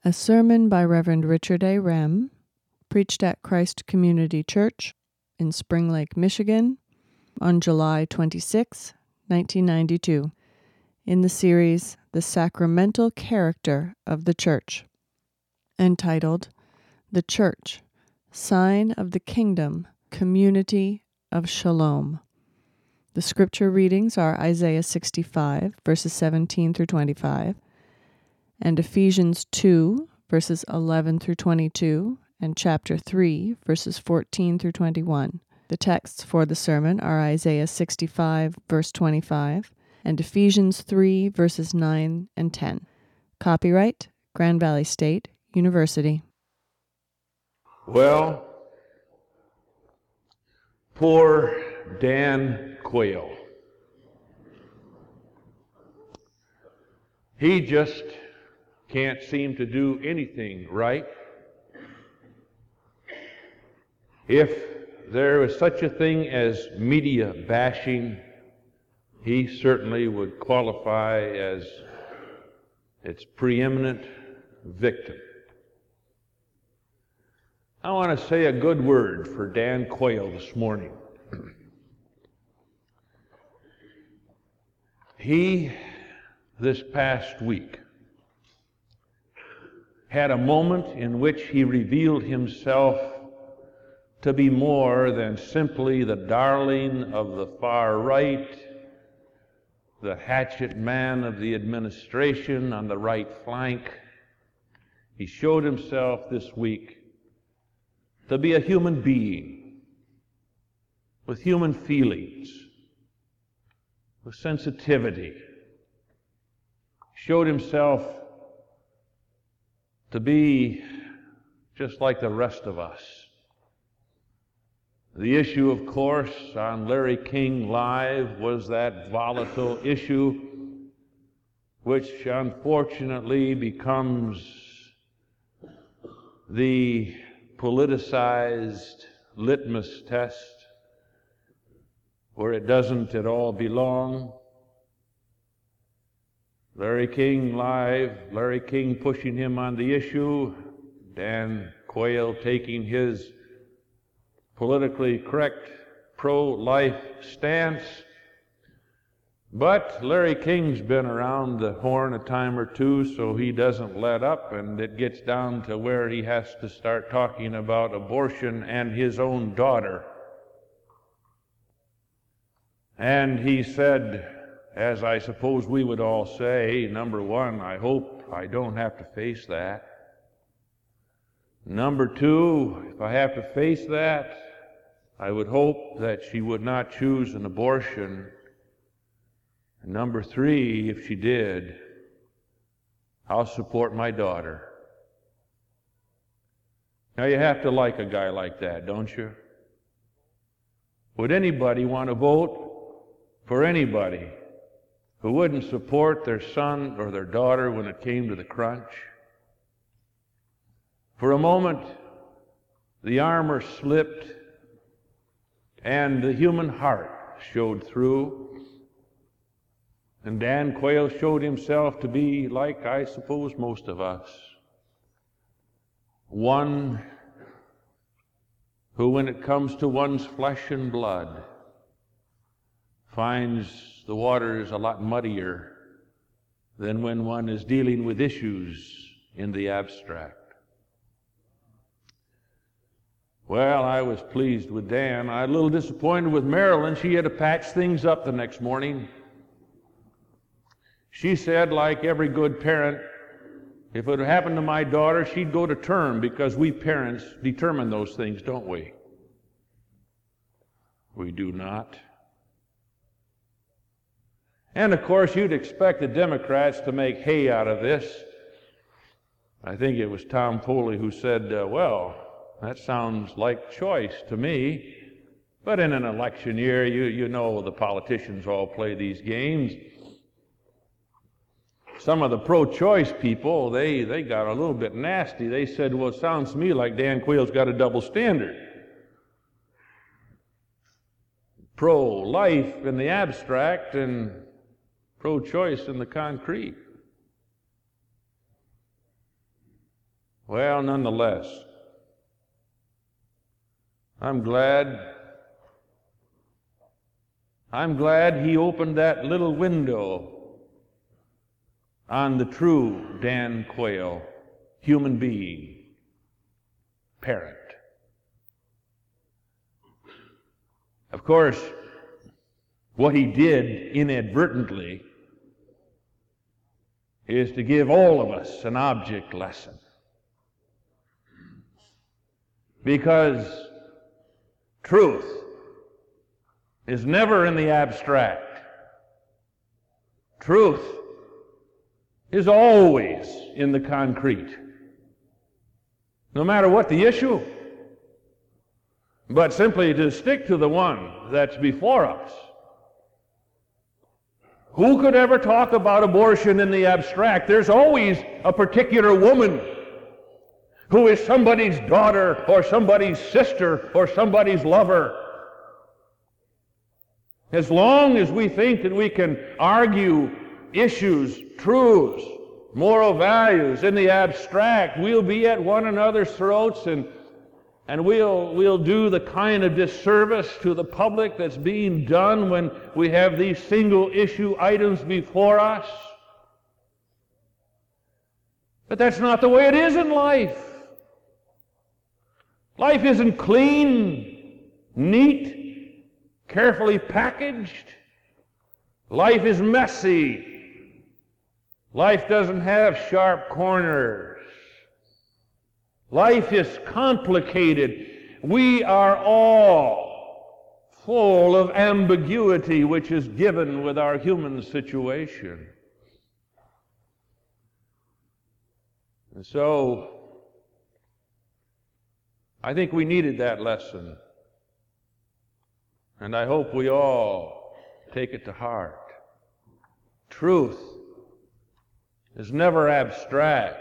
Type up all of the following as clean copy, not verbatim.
A sermon by Reverend Richard A. Rem, preached at Christ Community Church in Spring Lake, Michigan, on July 26, 1992, in the series The Sacramental Character of the Church, entitled The Church, Sign of the Kingdom, Community of Shalom. The scripture readings are Isaiah 65, verses 17 through 25, and Ephesians 2, verses 11 through 22, and chapter 3, verses 14 through 21. The texts for the sermon are Isaiah 65, verse 25, and Ephesians 3, verses 9 and 10. Copyright, Grand Valley State University. Well, poor Dan Quayle. He just can't seem to do anything right. If there was such a thing as media bashing, he certainly would qualify as its preeminent victim. I want to say a good word for Dan Quayle this morning. He, this past week, had a moment in which he revealed himself to be more than simply the darling of the far right, the hatchet man of the administration on the right flank. He showed himself this week to be a human being with human feelings, with sensitivity. Showed himself to be just like the rest of us. The issue, of course, on Larry King Live was that volatile issue which unfortunately becomes the politicized litmus test where it doesn't at all belong. Larry King Live, Larry King pushing him on the issue, Dan Quayle taking his politically correct pro-life stance. But Larry King's been around the horn a time or two, so he doesn't let up, and it gets down to where he has to start talking about abortion and his own daughter. And he said, as I suppose we would all say, number one, I hope I don't have to face that. Number two, if I have to face that, I would hope that she would not choose an abortion. And number three, if she did, I'll support my daughter. Now you have to like a guy like that, don't you? Would anybody want to vote for anybody who wouldn't support their son or their daughter when it came to the crunch? For a moment, the armor slipped and the human heart showed through, and Dan Quayle showed himself to be like, I suppose, most of us, one who, when it comes to one's flesh and blood, finds the waters a lot muddier than when one is dealing with issues in the abstract. Well, I was pleased with Dan. I was a little disappointed with Marilyn. She had to patch things up the next morning. She said, like every good parent, if it had happened to my daughter, she'd go to term, because we parents determine those things, don't we? We do not. And of course, you'd expect the Democrats to make hay out of this. I think it was Tom Foley who said, well, that sounds like choice to me. But in an election year, you know the politicians all play these games. Some of the pro-choice people, they got a little bit nasty. They said, well, it sounds to me like Dan Quayle's got a double standard. Pro-life in the abstract and pro-choice in the concrete. Well, nonetheless, I'm glad he opened that little window on the true Dan Quayle, human being, parent. Of course, what he did inadvertently is to give all of us an object lesson. Because truth is never in the abstract. Truth is always in the concrete, no matter what the issue. But simply to stick to the one that's before us. Who could ever talk about abortion in the abstract? There's always a particular woman who is somebody's daughter or somebody's sister or somebody's lover. As long as we think that we can argue issues, truths, moral values in the abstract, we'll be at one another's throats and we'll do the kind of disservice to the public that's being done when we have these single issue items before us. But that's not the way it is in life. Life isn't clean, neat, carefully packaged. Life is messy. Life doesn't have sharp corners. Life is complicated. We are all full of ambiguity, which is given with our human situation. And so, I think we needed that lesson. And I hope we all take it to heart. Truth is never abstract.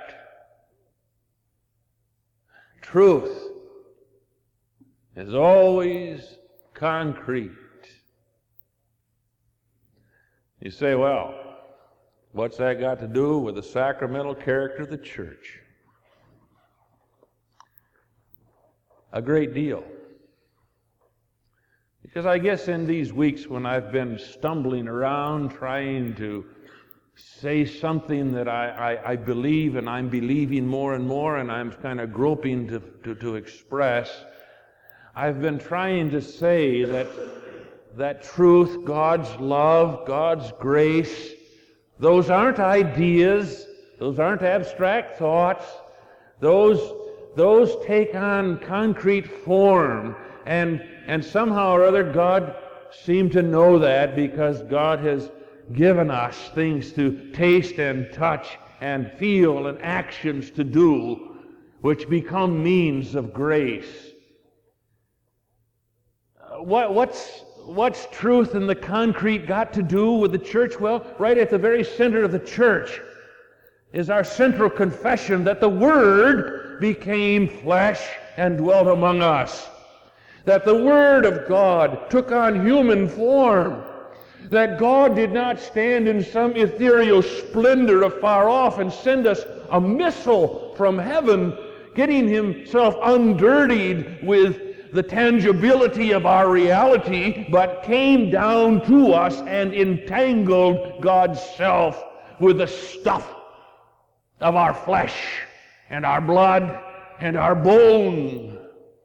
Truth is always concrete. You say, well, what's that got to do with the sacramental character of the church? A great deal. Because I guess in these weeks when I've been stumbling around trying to say something that I believe and I'm believing more and more and I'm kind of groping to express, I've been trying to say that truth, God's love, God's grace, those aren't ideas, those aren't abstract thoughts, those take on concrete form, and somehow or other God seemed to know that because God has given us things to taste and touch and feel and actions to do, which become means of grace. What's truth and the concrete got to do with the church? Well, right at the very center of the church is our central confession that the Word became flesh and dwelt among us. That the Word of God took on human form. That God did not stand in some ethereal splendor afar off and send us a missile from heaven, getting himself undirtied with the tangibility of our reality, but came down to us and entangled God's self with the stuff of our flesh and our blood and our bone.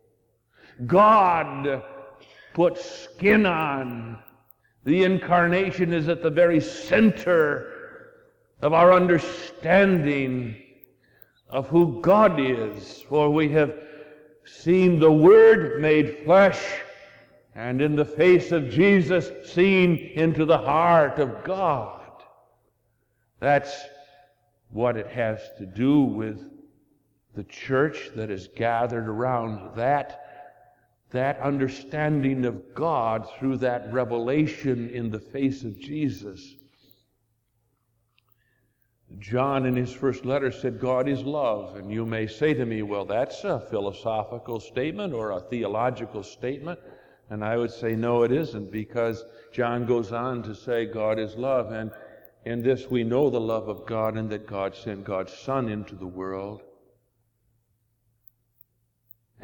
God put skin on. The incarnation is at the very center of our understanding of who God is, for we have seen the Word made flesh, and in the face of Jesus seen into the heart of God. That's what it has to do with the church that is gathered around that understanding of God through that revelation in the face of Jesus. John in his first letter said, God is love. And you may say to me, well, that's a philosophical statement or a theological statement. And I would say, no, it isn't, because John goes on to say God is love. And in this we know the love of God, and that God sent God's Son into the world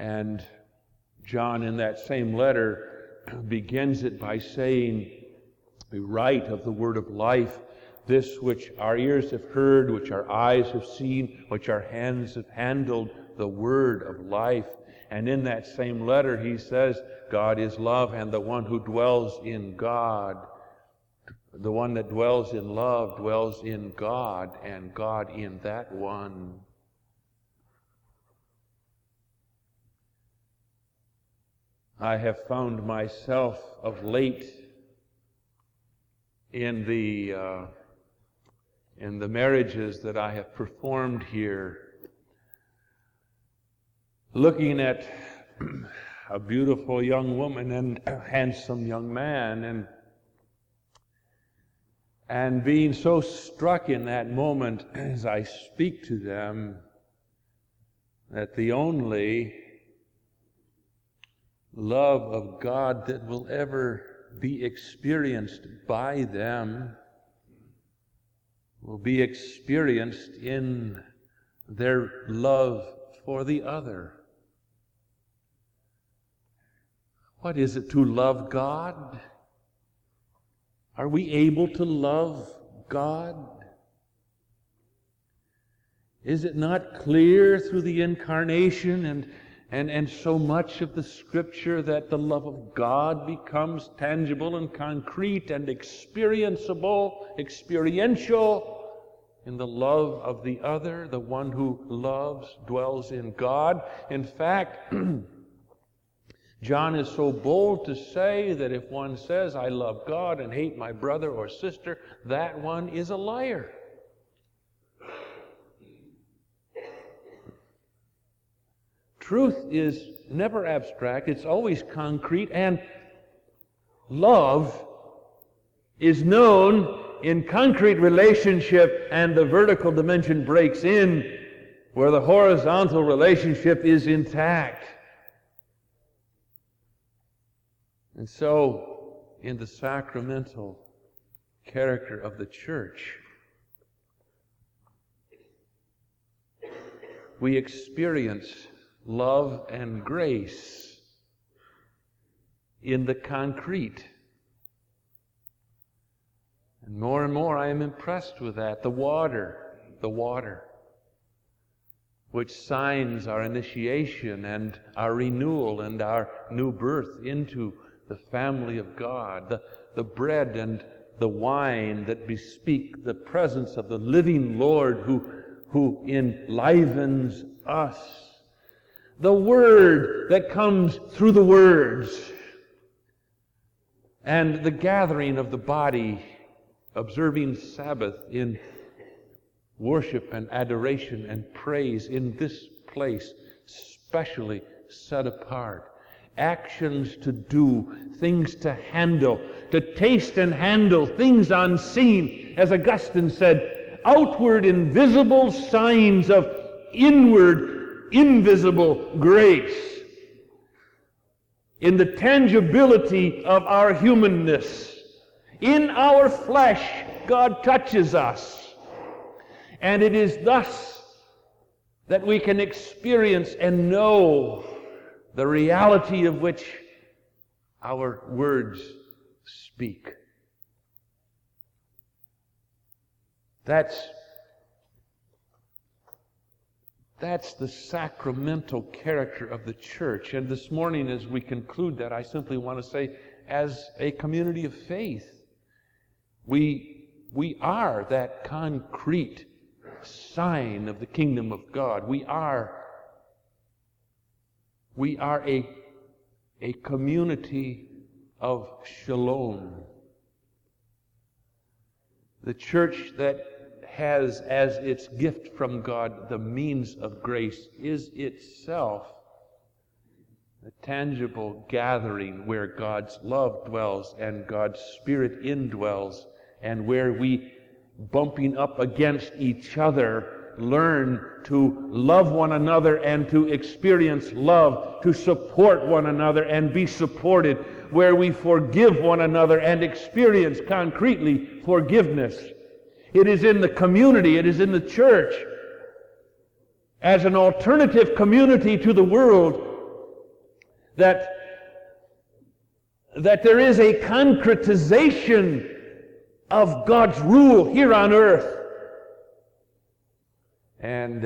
And John, in that same letter, begins it by saying, "We write of the word of life, this which our ears have heard, which our eyes have seen, which our hands have handled, the word of life." And in that same letter he says, God is love, and the one who dwells in God, the one that dwells in love, dwells in God, and God in that one. I have found myself of late in the marriages that I have performed here, looking at a beautiful young woman and a handsome young man, and being so struck in that moment as I speak to them that the only love of God that will ever be experienced by them will be experienced in their love for the other. What is it to love God? Are we able to love God? Is it not clear through the incarnation and so much of the Scripture that the love of God becomes tangible and concrete and experiential in the love of the other? The one who loves dwells in God. In fact, John is so bold to say that if one says, I love God and hate my brother or sister, that one is a liar. Truth is never abstract, it's always concrete, and love is known in concrete relationship, and the vertical dimension breaks in where the horizontal relationship is intact. And so, in the sacramental character of the church, we experience love and grace in the concrete. And more I am impressed with that. The water, which signs our initiation and our renewal and our new birth into the family of God, the bread and the wine that bespeak the presence of the living Lord who enlivens us, the Word that comes through the words, and the gathering of the body, observing Sabbath in worship and adoration and praise in this place, specially set apart. Actions to do, things to handle, to taste and handle, things unseen. As Augustine said, outward invisible signs of inward invisible grace. In the tangibility of our humanness, in our flesh, God touches us. And it is thus that we can experience and know the reality of which our words speak. That's the sacramental character of the church. And this morning, as we conclude that, I simply want to say, as a community of faith, we are that concrete sign of the kingdom of God. We are a community of shalom. The church that has as its gift from God the means of grace is itself a tangible gathering where God's love dwells and God's Spirit indwells, and where we, bumping up against each other, learn to love one another and to experience love, to support one another and be supported, where we forgive one another and experience concretely forgiveness. It is in the community, it is in the church, as an alternative community to the world, that there is a concretization of God's rule here on earth. And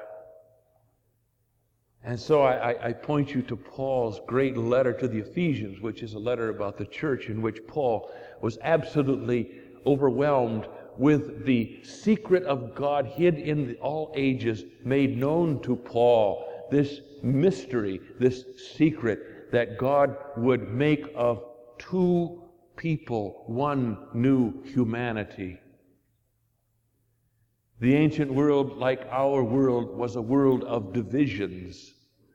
so I point you to Paul's great letter to the Ephesians, which is a letter about the church, in which Paul was absolutely overwhelmed with the secret of God hid in all ages, made known to Paul, this mystery, this secret that God would make of two people one new humanity. The ancient world, like our world, was a world of divisions.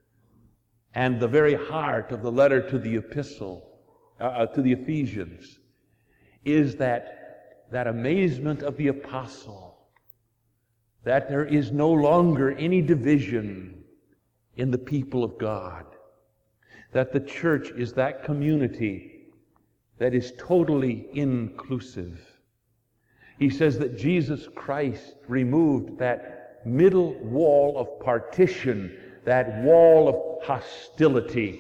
And the very heart of the letter to the epistle, to the Ephesians, is that amazement of the apostle, that there is no longer any division in the people of God, that the church is that community that is totally inclusive. He says that Jesus Christ removed that middle wall of partition, that wall of hostility.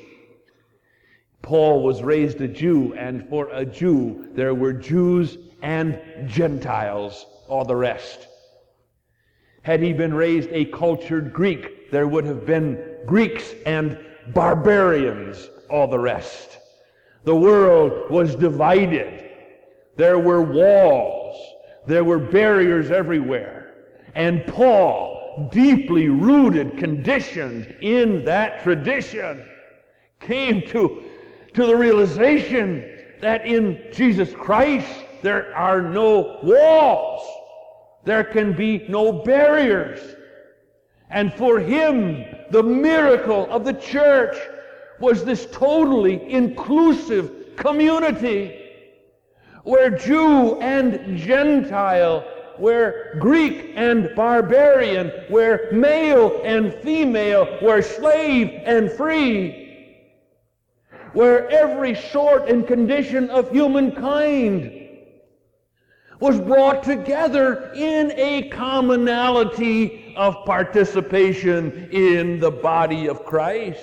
Paul was raised a Jew, and for a Jew there were Jews and Gentiles, all the rest. Had he been raised a cultured Greek, there would have been Greeks and barbarians, all the rest. The world was divided. There were walls. There were barriers everywhere. And Paul, deeply rooted, conditioned in that tradition, came to the realization that in Jesus Christ there are no walls. There can be no barriers. And for him, the miracle of the church was this totally inclusive community where Jew and Gentile, where Greek and barbarian, where male and female, where slave and free, where every sort and condition of humankind was brought together in a commonality of participation in the body of Christ.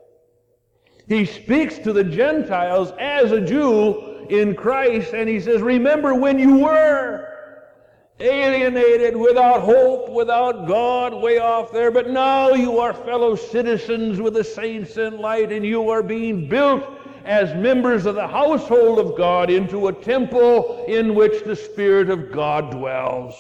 He speaks to the Gentiles as a Jew in Christ, and he says, remember when you were alienated, without hope, without God, way off there, but now you are fellow citizens with the saints in light, and you are being built as members of the household of God into a temple in which the Spirit of God dwells.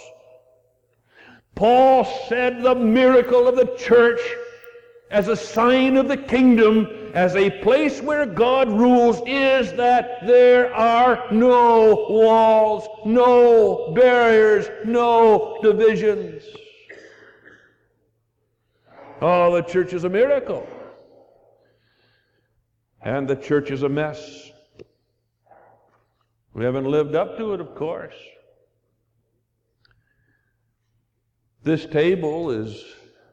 Paul said the miracle of the church as a sign of the kingdom, as a place where God rules, is that there are no walls, no barriers, no divisions. Oh, the church is a miracle. And the church is a mess. We haven't lived up to it, of course. This table is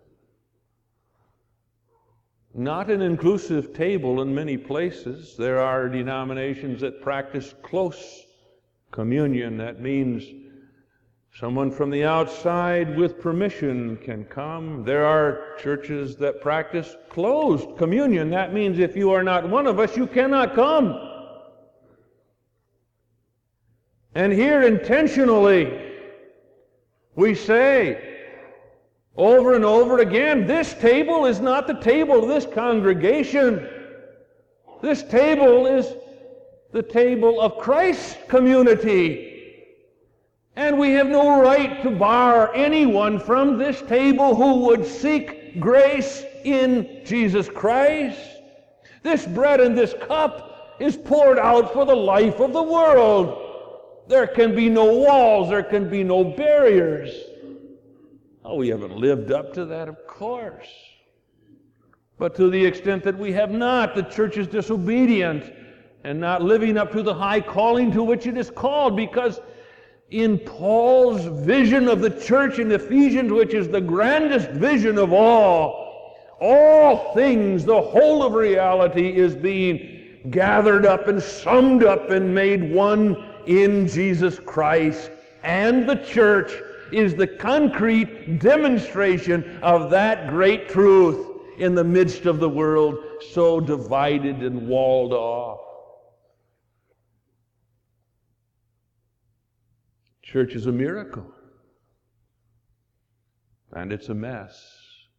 not an inclusive table in many places. There are denominations that practice close communion. That means someone from the outside with permission can come. There are churches that practice closed communion. That means if you are not one of us, you cannot come. And here intentionally we say over and over again, this table is not the table of this congregation. This table is the table of Christ's community. And we have no right to bar anyone from this table who would seek grace in Jesus Christ. This bread and this cup is poured out for the life of the world. There can be no walls, there can be no barriers. Oh, we haven't lived up to that, of course. But to the extent that we have not, the church is disobedient and not living up to the high calling to which it is called, because in Paul's vision of the church in Ephesians, which is the grandest vision of all things, the whole of reality is being gathered up and summed up and made one in Jesus Christ. And the church is the concrete demonstration of that great truth. in the midst of the world, so divided and walled off. Church is a miracle, and it's a mess.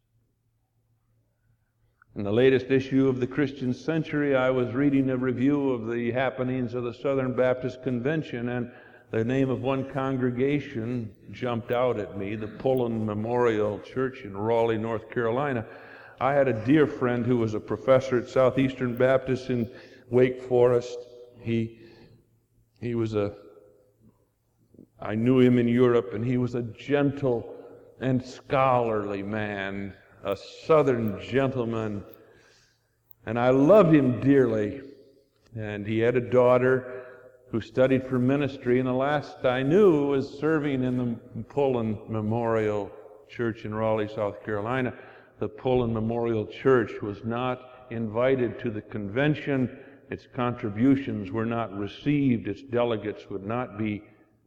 In the latest issue of the Christian Century, I was reading a review of the happenings of the Southern Baptist Convention, and the name of one congregation jumped out at me, the Pullen Memorial Church in Raleigh, North Carolina. I had a dear friend who was a professor at Southeastern Baptist in Wake Forest. I knew him in Europe, and he was a gentle and scholarly man, a Southern gentleman, and I loved him dearly. And he had a daughter who studied for ministry, and the last I knew was serving in the Pullen Memorial Church in Raleigh, South Carolina. The Pullen Memorial Church was not invited to the convention. Its contributions were not received. Its delegates would not be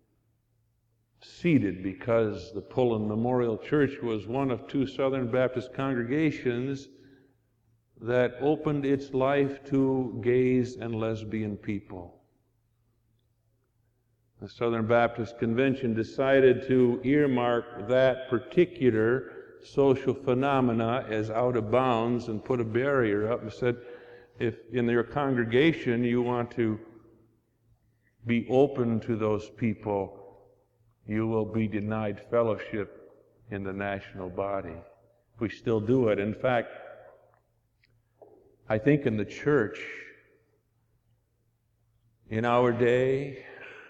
seated because the Pullen Memorial Church was one of two Southern Baptist congregations that opened its life to gays and lesbian people. The Southern Baptist Convention decided to earmark that particular social phenomena as out of bounds and put a barrier up and said, if in your congregation you want to be open to those people, you will be denied fellowship in the national body. We still do it. In fact, I think in the church, in our day,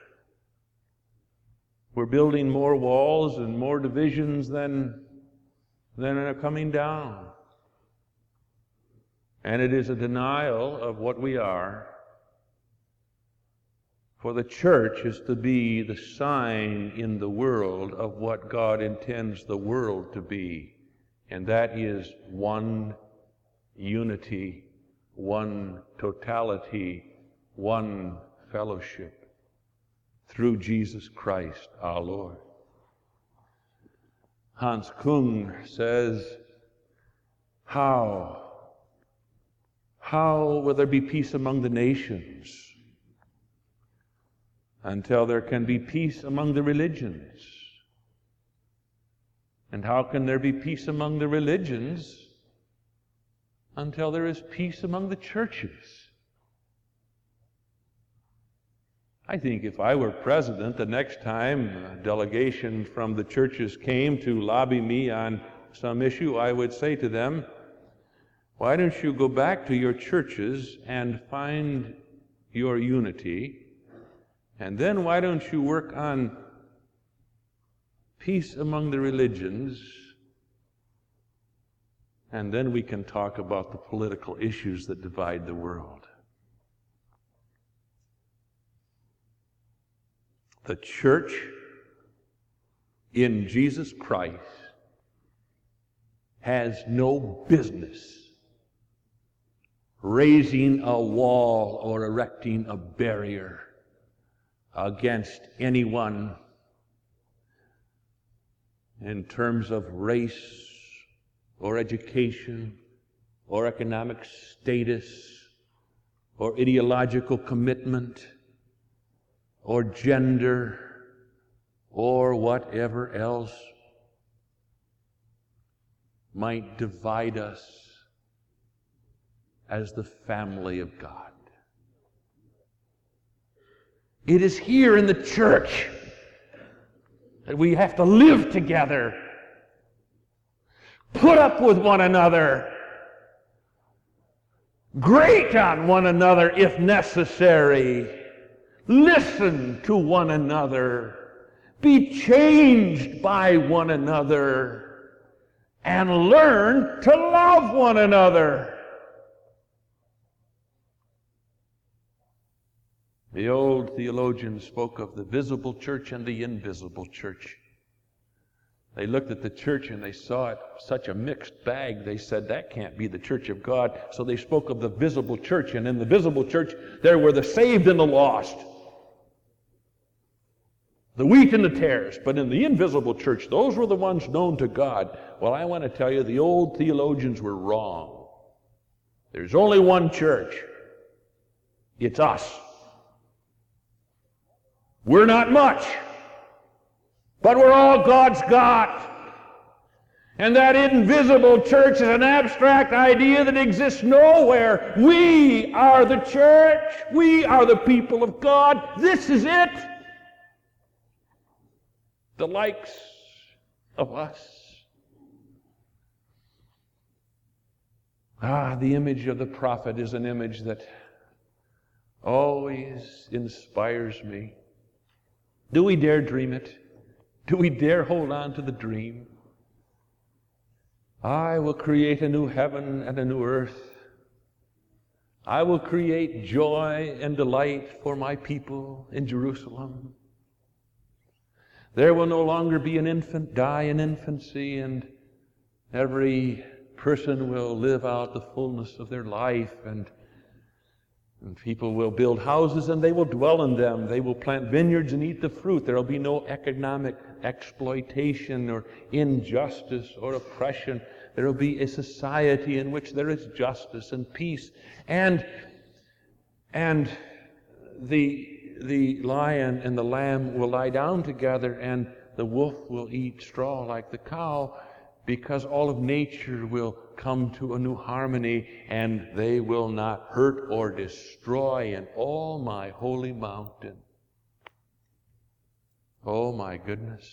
we're building more walls and more divisions than are coming down. And it is a denial of what we are. For the church is to be the sign in the world of what God intends the world to be. And that is one unity, one totality, one fellowship through Jesus Christ our Lord. Hans Kung says, how will there be peace among the nations until there can be peace among the religions? And how can there be peace among the religions until there is peace among the churches? I think if I were president, the next time a delegation from the churches came to lobby me on some issue, I would say to them, why don't you go back to your churches and find your unity, and then why don't you work on peace among the religions, and then we can talk about the political issues that divide the world. The church in Jesus Christ has no business raising a wall or erecting a barrier against anyone in terms of race or education or economic status or ideological commitment or gender, or whatever else might divide us as the family of God. It is here in the church that we have to live together, put up with one another, grate on one another if necessary, listen to one another, be changed by one another, and learn to love one another. The old theologians spoke of the visible church and the invisible church. They looked at the church and they saw it such a mixed bag. They said, that can't be the church of God. So they spoke of the visible church, and in the visible church there were the saved and the lost. The wheat and the tares. But in the invisible church, those were the ones known to God. Well, I want to tell you, the old theologians were wrong. There's only one church. It's us. We're not much, but we're all God's got. And that invisible church is an abstract idea that exists nowhere. We are the church. We are the people of God. This is it. The likes of us. The image of the prophet is an image that always inspires me. Do we dare dream it? Do we dare hold on to the dream? I will create a new heaven and a new earth. I will create joy and delight for my people in Jerusalem. There will no longer be an infant die in infancy, and every person will live out the fullness of their life, and people will build houses and they will dwell in them. They will plant vineyards and eat the fruit. There will be no economic exploitation or injustice or oppression. There will be a society in which there is justice and peace. And the lion and the lamb will lie down together, and the wolf will eat straw like the cow, because all of nature will come to a new harmony, and they will not hurt or destroy in all my holy mountain. Oh my goodness.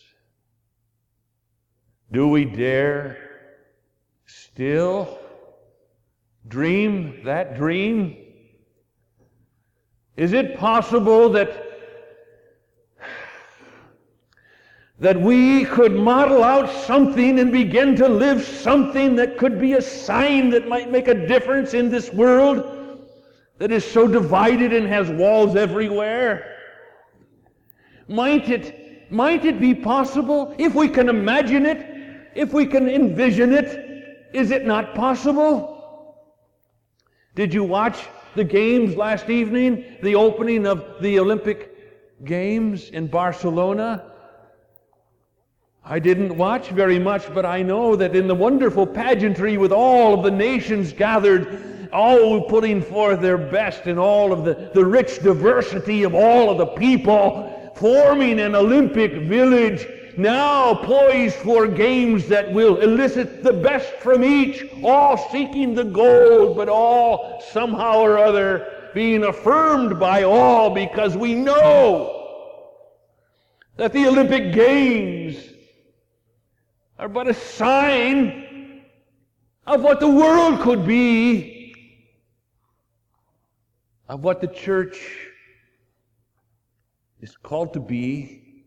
Do we dare still dream that dream? Is it possible that we could model out something and begin to live something that could be a sign that might make a difference in this world that is so divided and has walls everywhere? Might it be possible? If we can imagine it, if we can envision it, is it not possible? Did you watch the games last evening? The opening of the Olympic Games in Barcelona? I didn't watch very much, but I know that in the wonderful pageantry with all of the nations gathered, all putting forth their best, and all of the rich diversity of all of the people, forming an Olympic village, now poised for games that will elicit the best from each, all seeking the gold, but all somehow or other being affirmed by all, because we know that the Olympic Games are but a sign of what the world could be, of what the church is called to be,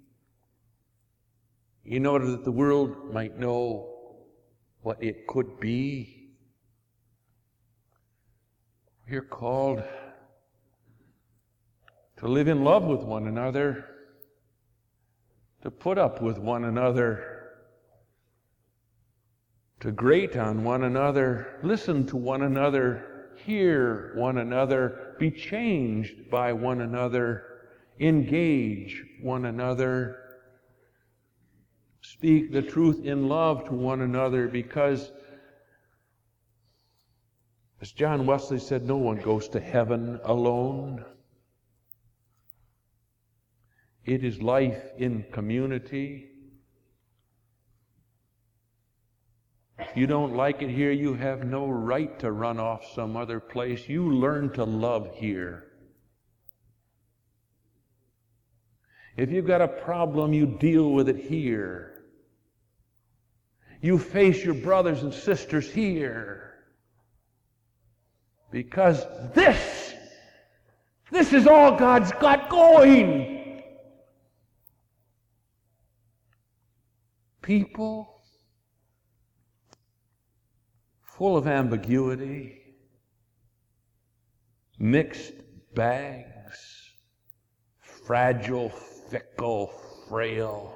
in order that the world might know what it could be. We're called to live in love with one another, to put up with one another, to grate on one another, listen to one another, hear one another, be changed by one another, engage one another, speak the truth in love to one another, because, as John Wesley said, no one goes to heaven alone. It is life in community. If you don't like it here, you have no right to run off some other place. You learn to love here. If you've got a problem, you deal with it here. You face your brothers and sisters here. Because this is all God's got going. People full of ambiguity, mixed bags, fragile, fickle, frail,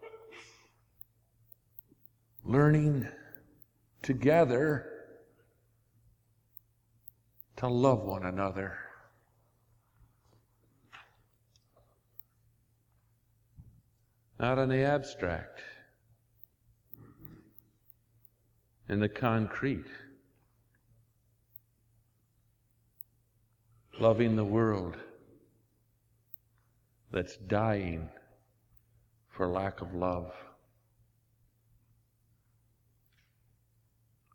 learning together to love one another. not in the abstract, in the concrete. Loving the world that's dying for lack of love.